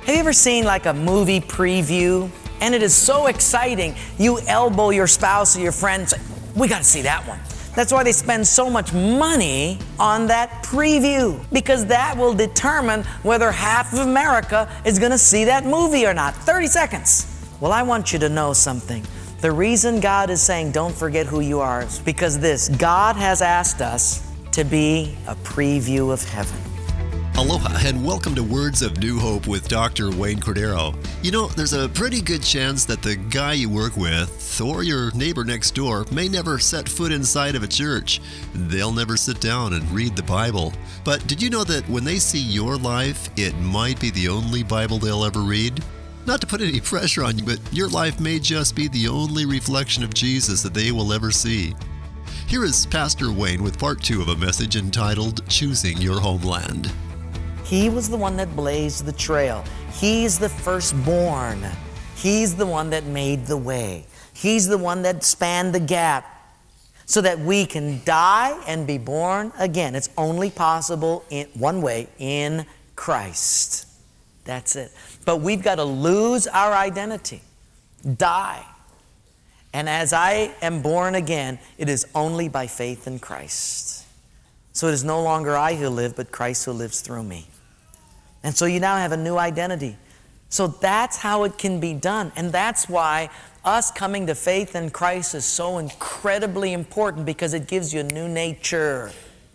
Have you ever seen like a movie preview? And it is so exciting. You elbow your spouse or your friend and say, we got to see that one. That's why they spend so much money on that preview, because that will determine whether half of America is going to see that movie or not. 30 seconds. Well, I want you to know something. The reason God is saying don't forget who you are is because God has asked us to be a preview of heaven. Aloha and welcome to Words of New Hope with Dr. Wayne Cordero. You know, there's a pretty good chance that the guy you work with or your neighbor next door may never set foot inside of a church. They'll never sit down and read the Bible. But did you know that when they see your life, it might be the only Bible they'll ever read? Not to put any pressure on you, but your life may just be the only reflection of Jesus that they will ever see. Here is Pastor Wayne with part 2 of a message entitled Choosing Your Homeland. He was the one that blazed the trail. He's the firstborn. He's the one that made the way. He's the one that spanned the gap so that we can die and be born again. It's only possible in one way, in Christ. That's it. But we've got to lose our identity, die. And as I am born again, it is only by faith in Christ. So it is no longer I who live, but Christ who lives through me. And so you now have a new identity. So that's how it can be done. And that's why us coming to faith in Christ is so incredibly important, because it gives you a new nature.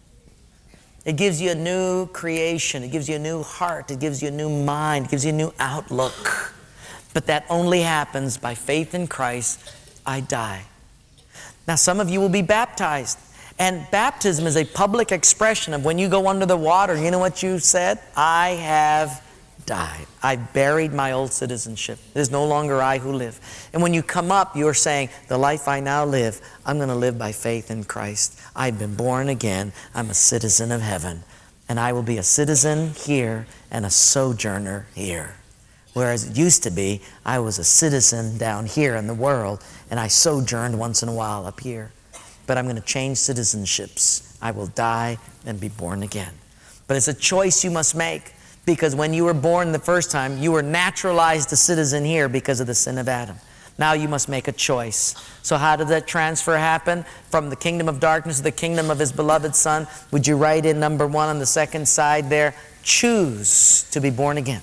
It gives you a new creation. It gives you a new heart. It gives you a new mind. It gives you a new outlook. But that only happens by faith in Christ. I die. Now some of you will be baptized. And baptism is a public expression of when you go under the water, you know what you said? I have died. I buried my old citizenship. It is no longer I who live. And when you come up, you're saying, the life I now live, I'm going to live by faith in Christ. I've been born again. I'm a citizen of heaven. And I will be a citizen here and a sojourner here. Whereas it used to be, I was a citizen down here in the world, and I sojourned once in a while up here. But I'm going to change citizenships. I will die and be born again. But it's a choice you must make, because when you were born the first time, you were naturalized a citizen here because of the sin of Adam. Now you must make a choice. So how did that transfer happen? From the kingdom of darkness to the kingdom of His beloved Son. Would you write in number 1 on the second side there? Choose to be born again.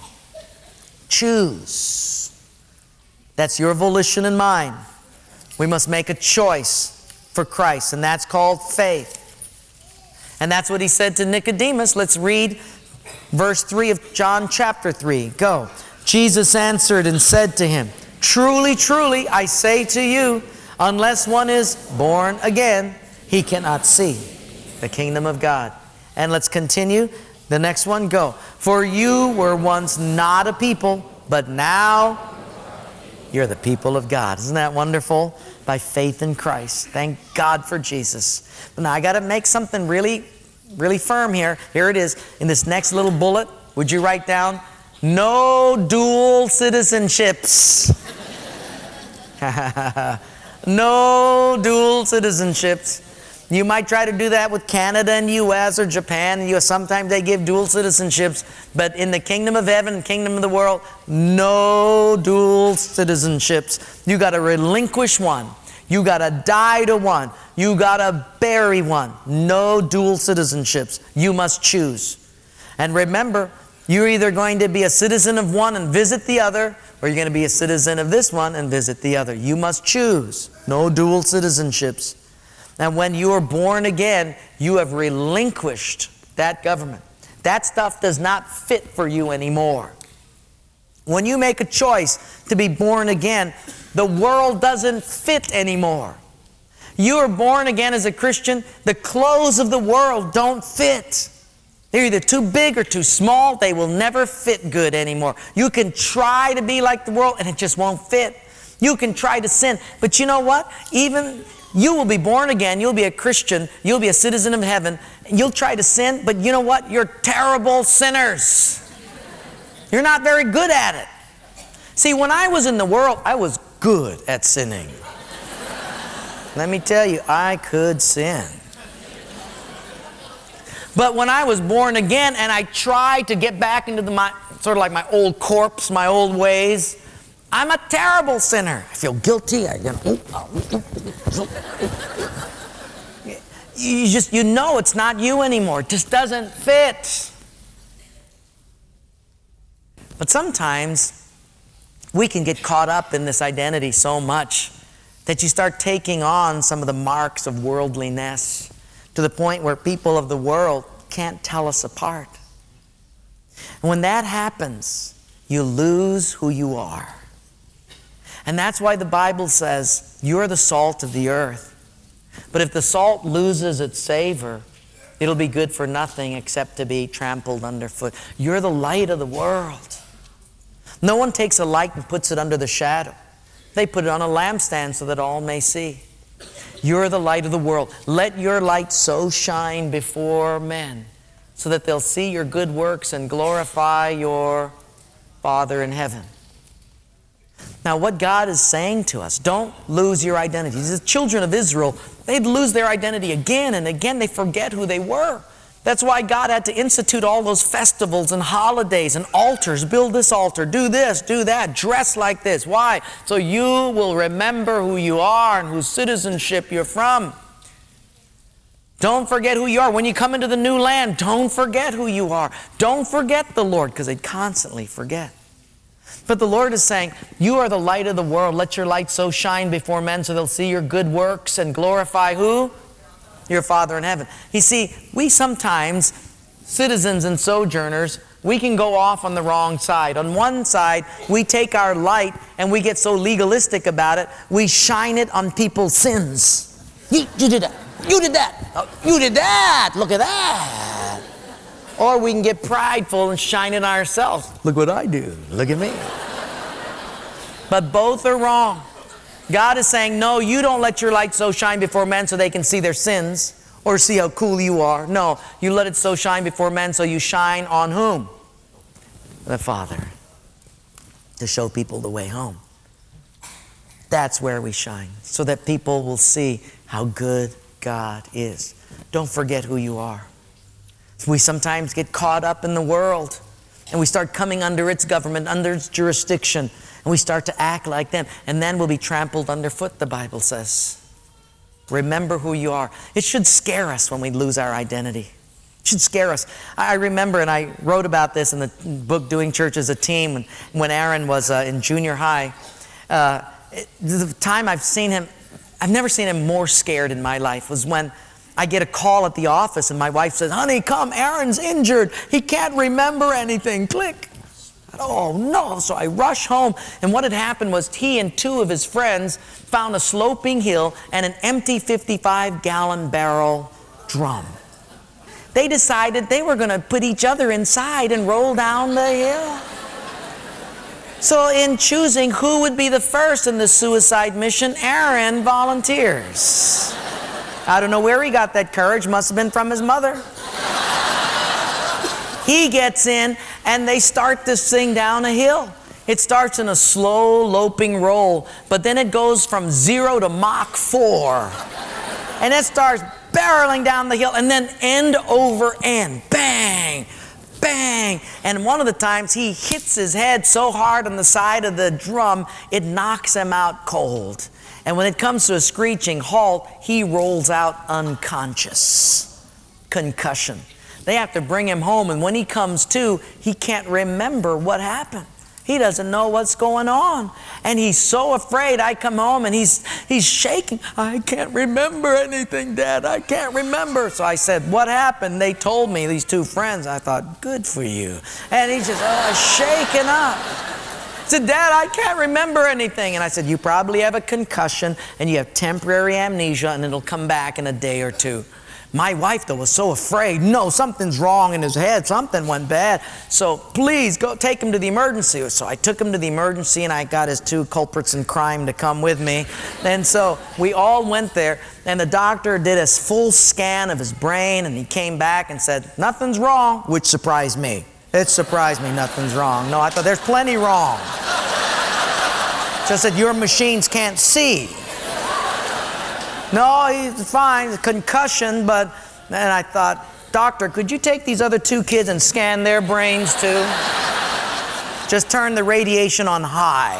Choose. That's your volition and mine. We must make a choice for Christ, and that's called faith. And that's what He said to Nicodemus. Let's read verse 3 of John chapter 3. Go. Jesus answered and said to him, truly, truly, I say to you, unless one is born again, he cannot see the kingdom of God. And let's continue. The next one, go. For you were once not a people, but now you're the people of God. Isn't that wonderful? By faith in Christ. Thank God for Jesus. But now I got to make something really, really firm here. Here it is. In this next little bullet, would you write down, no dual citizenships. No dual citizenships. You might try to do that with Canada and U.S. or Japan and U.S. Sometimes they give dual citizenships. But in the kingdom of heaven, kingdom of the world, no dual citizenships. You got to relinquish one. You got to die to one. You got to bury one. No dual citizenships. You must choose. And remember, you're either going to be a citizen of one and visit the other, or you're going to be a citizen of this one and visit the other. You must choose. No dual citizenships. And when you are born again, you have relinquished that government. That stuff does not fit for you anymore. When you make a choice to be born again, the world doesn't fit anymore. You are born again as a Christian, the clothes of the world don't fit. They're either too big or too small. They will never fit good anymore. You can try to be like the world and it just won't fit. You can try to sin. But you know what? Even you will be born again. You'll be a Christian. You'll be a citizen of heaven. You'll try to sin, but you know what? You're terrible sinners. You're not very good at it. See, when I was in the world, I was good at sinning. Let me tell you, I could sin. But when I was born again and I tried to get back into my sort of like my old corpse, my old ways, I'm a terrible sinner. I feel guilty. You know it's not you anymore. It just doesn't fit. But sometimes we can get caught up in this identity so much that you start taking on some of the marks of worldliness to the point where people of the world can't tell us apart. And when that happens, you lose who you are. And that's why the Bible says you're the salt of the earth. But if the salt loses its savor, it'll be good for nothing except to be trampled underfoot. You're the light of the world. No one takes a light and puts it under the shadow. They put it on a lampstand so that all may see. You're the light of the world. Let your light so shine before men so that they'll see your good works and glorify your Father in heaven. Now, what God is saying to us, don't lose your identity. The children of Israel, they'd lose their identity again and again. They forget who they were. That's why God had to institute all those festivals and holidays and altars. Build this altar, do this, do that, dress like this. Why? So you will remember who you are and whose citizenship you're from. Don't forget who you are. When you come into the new land, don't forget who you are. Don't forget the Lord, because they constantly forget. But the Lord is saying, you are the light of the world. Let your light so shine before men so they'll see your good works and glorify who? Your Father in heaven. You see, we sometimes, citizens and sojourners, we can go off on the wrong side. On one side, we take our light and we get so legalistic about it, we shine it on people's sins. You did that. You did that. Oh, you did that. Look at that. Or we can get prideful and shine it on ourselves. Look what I do. Look at me. But both are wrong. God is saying, no, you don't let your light so shine before men so they can see their sins or see how cool you are. No, you let it so shine before men so you shine on whom? The Father. To show people the way home. That's where we shine, so that people will see how good God is. Don't forget who you are. We sometimes get caught up in the world and we start coming under its government, under its jurisdiction, and we start to act like them, and then we'll be trampled underfoot, the Bible says. Remember who you are. It should scare us when we lose our identity. It should scare us. I remember, and I wrote about this in the book Doing Church as a Team, when Aaron was in junior high. The time I've seen him, I've never seen him more scared in my life, was when I get a call at the office and my wife says, honey, come, Aaron's injured. He can't remember anything. Click. Oh, no. So I rush home. And what had happened was he and two of his friends found a sloping hill and an empty 55-gallon barrel drum. They decided they were going to put each other inside and roll down the hill. So in choosing who would be the first in the suicide mission, Aaron volunteers. I don't know where he got that courage. Must have been from his mother. He gets in, and they start this thing down a hill. It starts in a slow, loping roll, but then it goes from 0 to Mach 4. And it starts barreling down the hill, and then end over end. Bang! Bang! And one of the times he hits his head so hard on the side of the drum, it knocks him out cold. And when it comes to a screeching halt, he rolls out unconscious. Concussion. They have to bring him home, and when he comes to, he can't remember what happened. He doesn't know what's going on. And he's so afraid. I come home and he's shaking. I can't remember anything, Dad. I can't remember. So I said, what happened? They told me, these two friends. I thought, good for you. And he's just shaking up. I said, Dad, I can't remember anything. And I said, you probably have a concussion and you have temporary amnesia and it'll come back in a day or two. My wife, though, was so afraid. No, something's wrong in his head. Something went bad. So please go take him to the emergency. So I took him to the emergency and I got his two culprits in crime to come with me. And so we all went there and the doctor did a full scan of his brain and he came back and said, nothing's wrong, which surprised me. It surprised me nothing's wrong. No, I thought there's plenty wrong. Just that your machines can't see. No, he's fine, concussion, but then I thought, doctor, could you take these other 2 kids and scan their brains too? Just turn the radiation on high.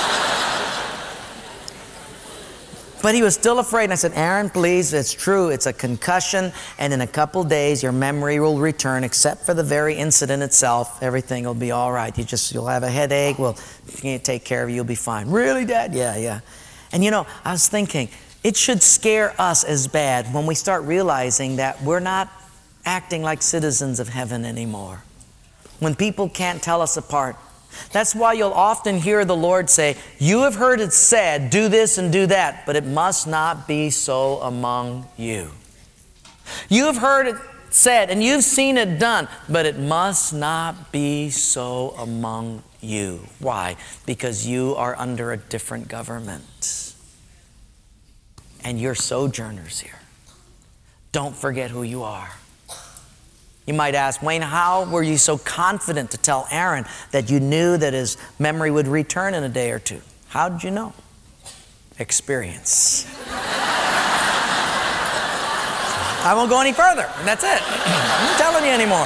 But he was still afraid. And I said, Aaron, please, it's true. It's a concussion. And in a couple days, your memory will return, except for the very incident itself. Everything will be all right. You'll have a headache. We'll take care of you. You'll be fine. Really, Dad? Yeah. And I was thinking, it should scare us as bad when we start realizing that we're not acting like citizens of heaven anymore. When people can't tell us apart. That's why you'll often hear the Lord say, you have heard it said, do this and do that, but it must not be so among you. You have heard it said and you've seen it done, but it must not be so among you. Why? Because you are under a different government. And you're sojourners here. Don't forget who you are. You might ask, Wayne, how were you so confident to tell Aaron that you knew that his memory would return in a day or 2? How did you know? Experience. I won't go any further, and that's it. I'm not telling you anymore.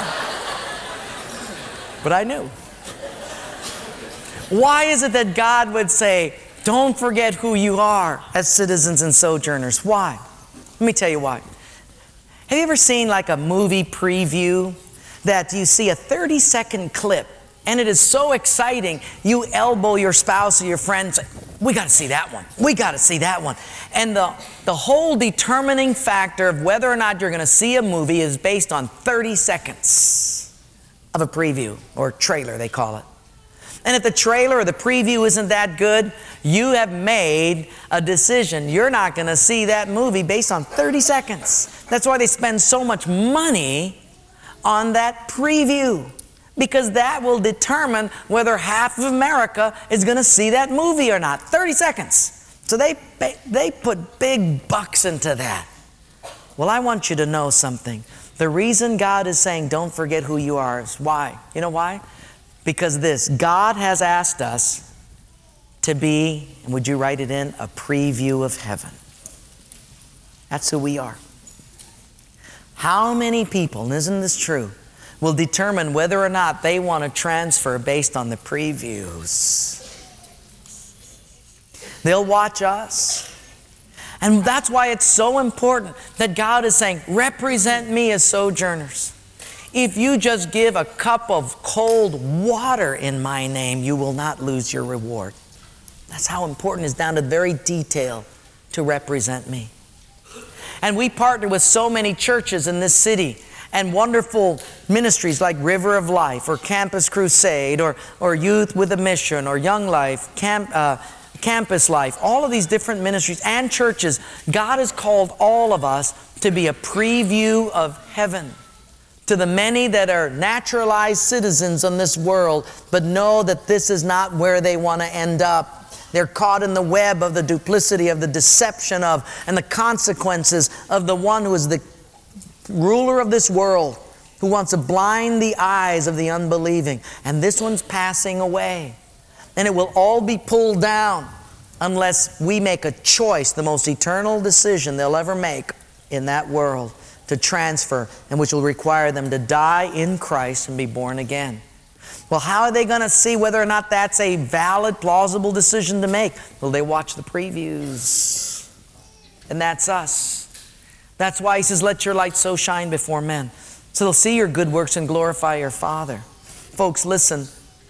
But I knew. Why is it that God would say, don't forget who you are as citizens and sojourners? Why? Let me tell you why. Have you ever seen like a movie preview that you see a 30-second clip and it is so exciting, you elbow your spouse or your friend and say, we got to see that one. We got to see that one. And the whole determining factor of whether or not you're going to see a movie is based on 30 seconds of a preview or trailer, they call it. And if the trailer or the preview isn't that good, you have made a decision. You're not going to see that movie based on 30 seconds. That's why they spend so much money on that preview, because that will determine whether half of America is going to see that movie or not. 30 seconds. So they put big bucks into that. Well, I want you to know something. The reason God is saying don't forget who you are is why. You know why? Because God has asked us to be, and would you write it in, a preview of heaven. That's who we are. How many people, and isn't this true, will determine whether or not they want to transfer based on the previews? They'll watch us. And that's why it's so important that God is saying, represent me as sojourners. If you just give a cup of cold water in my name, you will not lose your reward. That's how important it is, down to the very detail, to represent me. And we partner with so many churches in this city and wonderful ministries like River of Life or Campus Crusade or Youth with a Mission or Young Life, Campus Life, all of these different ministries and churches. God has called all of us to be a preview of heaven. To the many that are naturalized citizens in this world, but know that this is not where they want to end up. They're caught in the web of the duplicity, of the deception of, and the consequences of the one who is the ruler of this world, who wants to blind the eyes of the unbelieving. And this one's passing away. And it will all be pulled down unless we make a choice, the most eternal decision they'll ever make in that world, to transfer, and which will require them to die in Christ and be born again. Well, how are they going to see whether or not that's a valid, plausible decision to make? Well, they watch the previews. And that's us. That's why he says, let your light so shine before men, so they'll see your good works and glorify your Father. Folks, listen.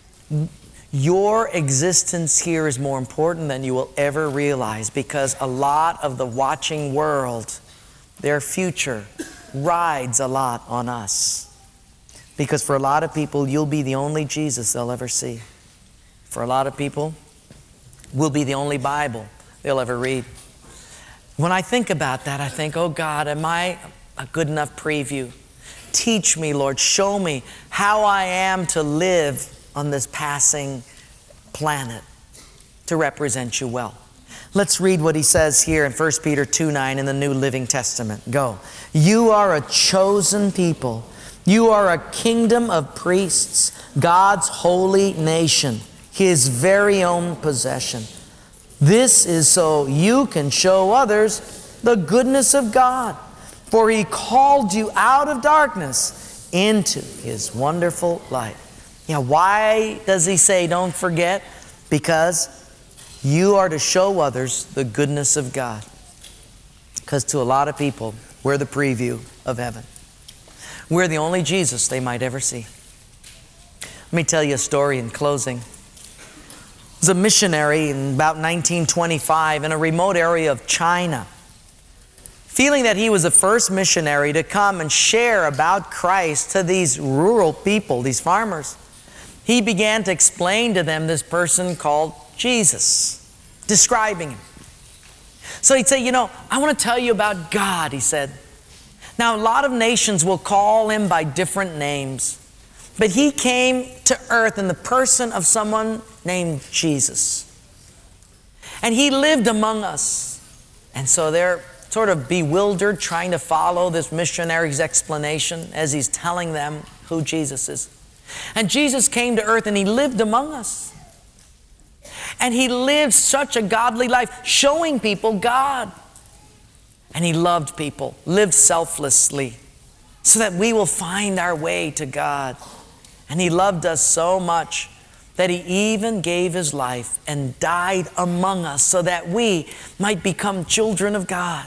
Your existence here is more important than you will ever realize, because a lot of the watching world, their future rides a lot on us. Because for a lot of people, you'll be the only Jesus they'll ever see. For a lot of people, we'll be the only Bible they'll ever read. When I think about that, I think, oh God, am I a good enough preview? Teach me, Lord, show me how I am to live on this passing planet to represent you well. Let's read what he says here in 1 Peter 2:9 in the New Living Testament. Go. You are a chosen people. You are a kingdom of priests, God's holy nation, His very own possession. This is so you can show others the goodness of God. For He called you out of darkness into His wonderful light. Why does He say don't forget? Because you are to show others the goodness of God. Because to a lot of people, we're the preview of heaven. We're the only Jesus they might ever see. Let me tell you a story in closing. There was a missionary in about 1925 in a remote area of China. Feeling that he was the first missionary to come and share about Christ to these rural people, these farmers, he began to explain to them this person called Jesus, describing Him. So he'd say, I want to tell you about God, he said. Now, a lot of nations will call Him by different names, but He came to earth in the person of someone named Jesus. And He lived among us. And so they're sort of bewildered, trying to follow this missionary's explanation as he's telling them who Jesus is. And Jesus came to earth and He lived among us. And He lived such a godly life, showing people God. And He loved people, lived selflessly, so that we will find our way to God. And He loved us so much that He even gave His life and died among us so that we might become children of God.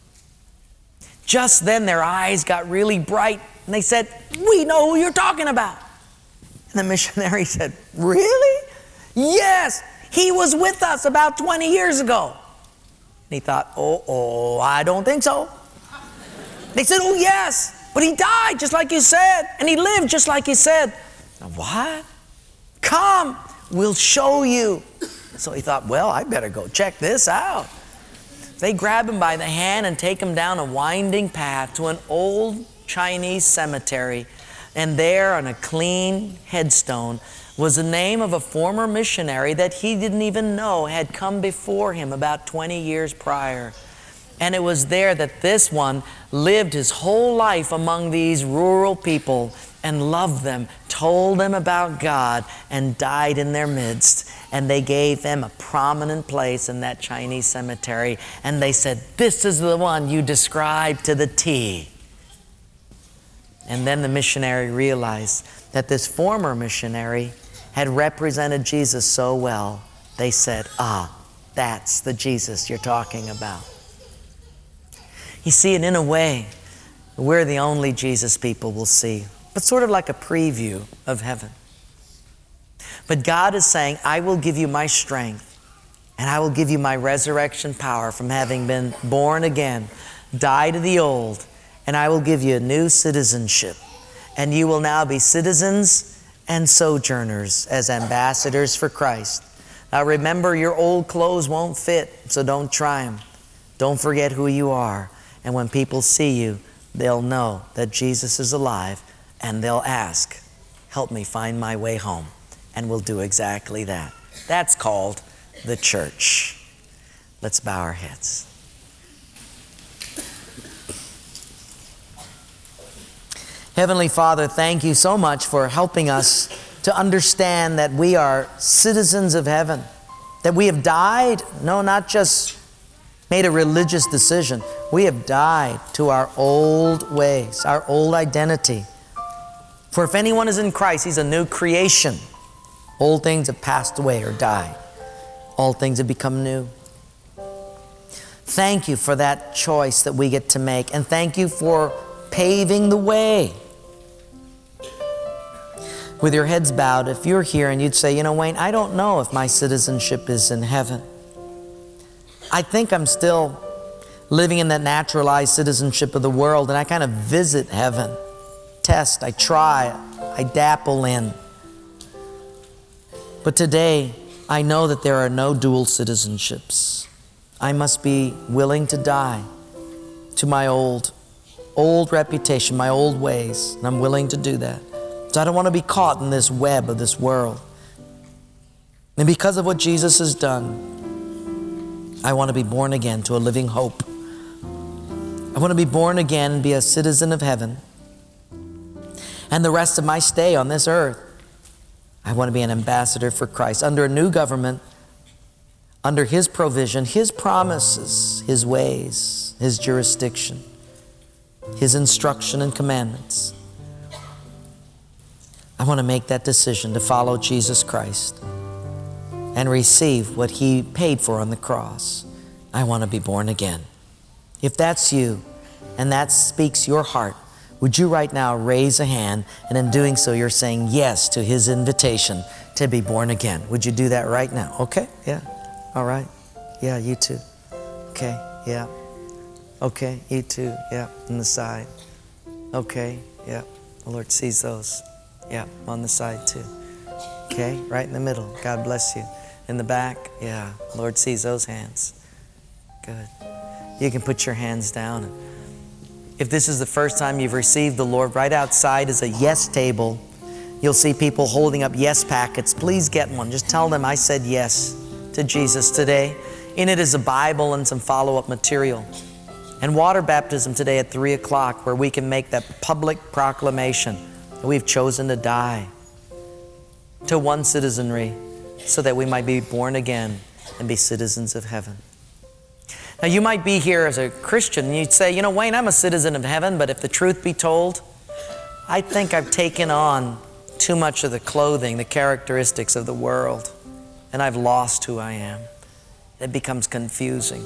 Just then their eyes got really bright and they said, "We know who you're talking about." And the missionary said, "Really?" "Yes, He was with us about 20 years ago." And he thought, I don't think so. They said, "Oh yes, but He died just like you said, and He lived just like you said." "What?" "Come, we'll show you." So he thought, well, I better go check this out. They grab him by the hand and take him down a winding path to an old Chinese cemetery. And there on a clean headstone was the name of a former missionary that he didn't even know had come before him about 20 years prior. And it was there that this one lived his whole life among these rural people and loved them, told them about God, and died in their midst. And they gave them a prominent place in that Chinese cemetery. And they said, "This is the one you described to the T." And then the missionary realized that this former missionary had represented Jesus so well. They said, that's the Jesus you're talking about. You see, and in a way, we're the only Jesus people will see, but sort of like a preview of heaven. But God is saying, I will give you my strength, and I will give you my resurrection power from having been born again, die to the old, and I will give you a new citizenship. And you will now be citizens and sojourners as ambassadors for Christ. Now remember, your old clothes won't fit, so don't try them. Don't forget who you are. And when people see you, they'll know that Jesus is alive, and they'll ask, help me find my way home. And we'll do exactly that. That's called the church. Let's bow our heads. Heavenly Father, thank you so much for helping us to understand that we are citizens of heaven, that we have died, no, not just made a religious decision. We have died to our old ways, our old identity. For if anyone is in Christ, he's a new creation. Old things have passed away or died. All things have become new. Thank you for that choice that we get to make. And thank you for paving the way. With your heads bowed, if you're here and you'd say, Wayne, I don't know if my citizenship is in heaven. I think I'm still living in that naturalized citizenship of the world, and I kind of visit heaven. Test, I try, I dabble in. But today, I know that there are no dual citizenships. I must be willing to die to my old reputation, my old ways, and I'm willing to do that. So I don't want to be caught in this web of this world. And because of what Jesus has done, I want to be born again to a living hope. I want to be born again and be a citizen of heaven. And the rest of my stay on this earth, I want to be an ambassador for Christ under a new government, under His provision, His promises, His ways, His jurisdiction. His instruction and commandments. I want to make that decision to follow Jesus Christ and receive what He paid for on the cross. I want to be born again. If that's you and that speaks your heart, would you right now raise a hand, and in doing so you're saying yes to His invitation to be born again? Would you do that right now? Okay, yeah, all right. Yeah, you too. Okay, yeah. Okay, you too, yeah, on the side. Okay, yeah, the Lord sees those. Yeah, on the side too. Okay, right in the middle. God bless you. In the back, yeah, the Lord sees those hands. Good. You can put your hands down. If this is the first time you've received the Lord, right outside is a yes table. You'll see people holding up yes packets. Please get one. Just tell them I said yes to Jesus today. In it is a Bible and some follow-up material. And water baptism today at 3 o'clock, where we can make that public proclamation that we've chosen to die to one citizenry so that we might be born again and be citizens of heaven. Now, you might be here as a Christian and you'd say, you know, Wayne, I'm a citizen of heaven, but if the truth be told, I think I've taken on too much of the clothing, the characteristics of the world, and I've lost who I am. It becomes confusing.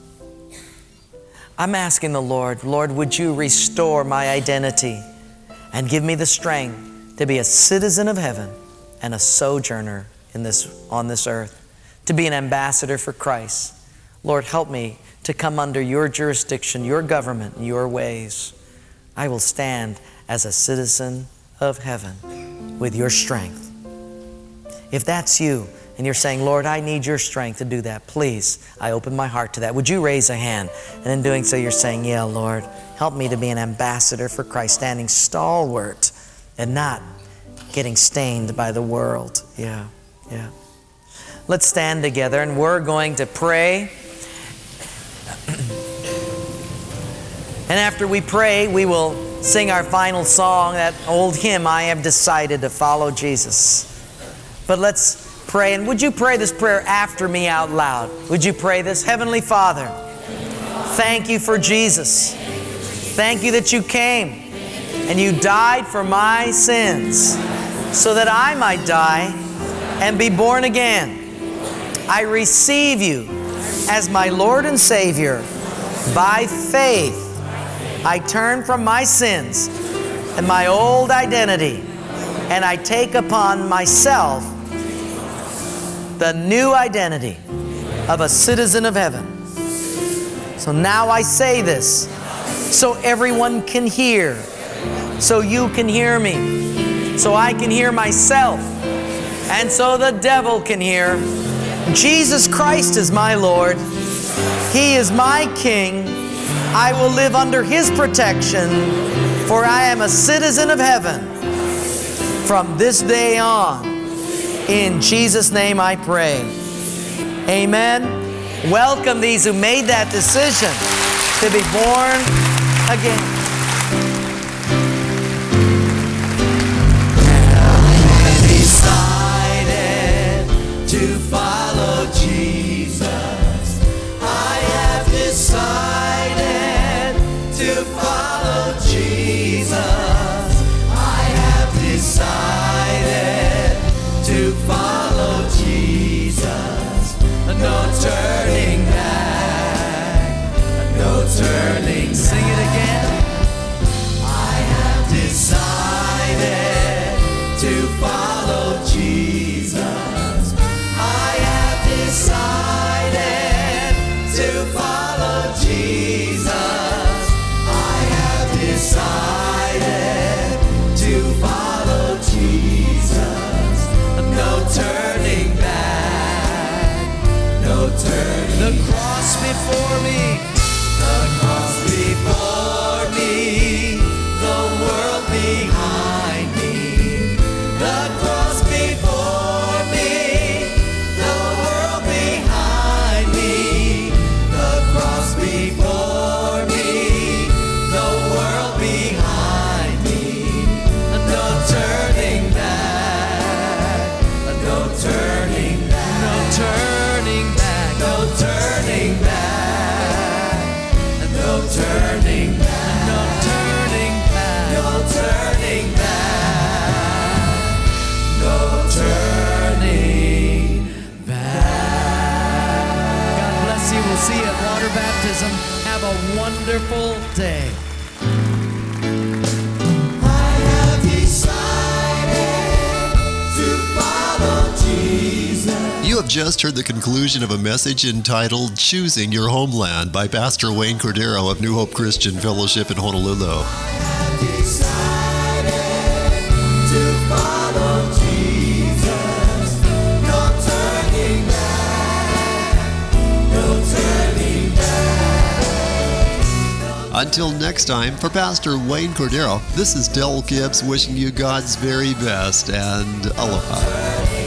I'm asking the Lord, Lord, would you restore my identity and give me the strength to be a citizen of heaven and a sojourner on this earth, to be an ambassador for Christ. Lord, help me to come under your jurisdiction, your government, your ways. I will stand as a citizen of heaven with your strength. If that's you, and you're saying, Lord, I need your strength to do that, please, I open my heart to that. Would you raise a hand? And in doing so, you're saying, yeah, Lord, help me to be an ambassador for Christ, standing stalwart and not getting stained by the world. Yeah. Let's stand together, and we're going to pray. And after we pray, we will sing our final song, that old hymn, I have decided to follow Jesus. But let's pray, and would you pray this prayer after me out loud? Would you pray this? Heavenly Father, thank you for Jesus. Thank you that you came and you died for my sins so that I might die and be born again. I receive you as my Lord and Savior. By faith, I turn from my sins and my old identity, and I take upon myself the new identity of a citizen of heaven. So now I say this so everyone can hear, so you can hear me, so I can hear myself, and so the devil can hear. Jesus Christ is my Lord. He is my King. I will live under His protection, for I am a citizen of heaven from this day on. In Jesus' name I pray. Amen. Welcome these who made that decision to be born again. I decided to follow Jesus. I have decided to follow Jesus. I have decided to follow Jesus. No turning back, no turning back. Sing it again. I have decided to follow Jesus. I have decided to follow Jesus. I have decided to follow Jesus. No turning back, no turning. The cross before me, the cross before me, the world behind me, the baptism. Have a wonderful day. I have decided to follow Jesus. You have just heard the conclusion of a message entitled Choosing Your Homeland by Pastor Wayne Cordero of New Hope Christian Fellowship in Honolulu. I have decided to follow Jesus. No turning back. No turning back. Until next time, for Pastor Wayne Cordero, this is Del Gibbs wishing you God's very best and aloha.